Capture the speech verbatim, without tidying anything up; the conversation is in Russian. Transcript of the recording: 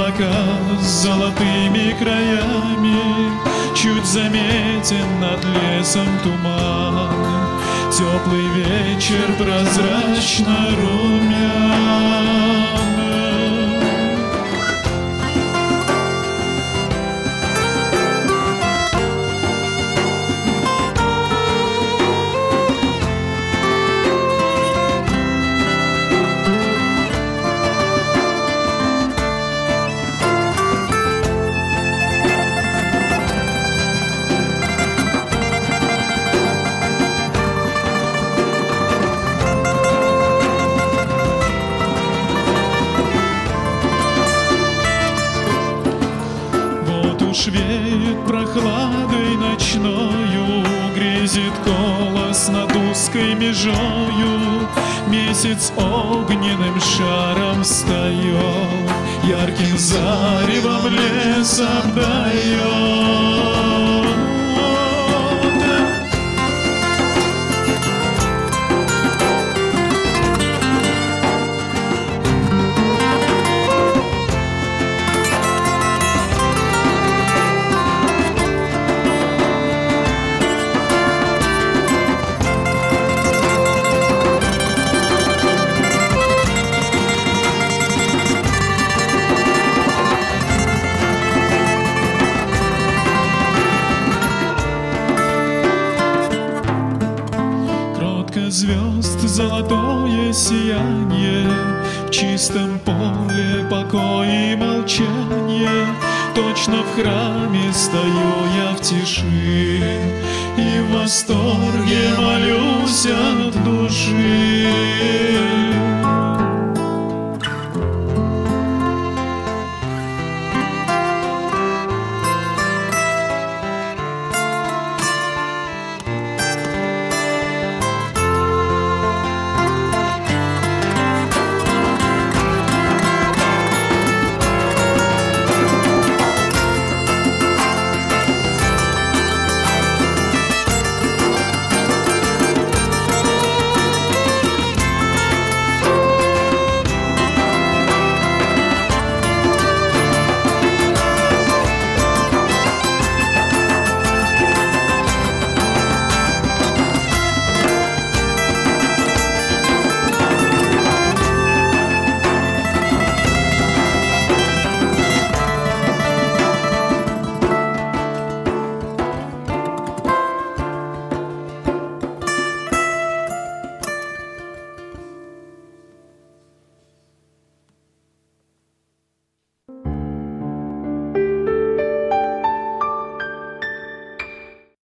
облака с золотыми краями, чуть заметен над лесом туман. Теплый вечер прозрачно румян. Веет прохладой ночною, грезит колос над узкой межою. Месяц огненным шаром встает, ярким заревом лес обдает. Звезд золотое сияние, в чистом поле покой и молчание. Точно в храме стою я в тиши, и в восторге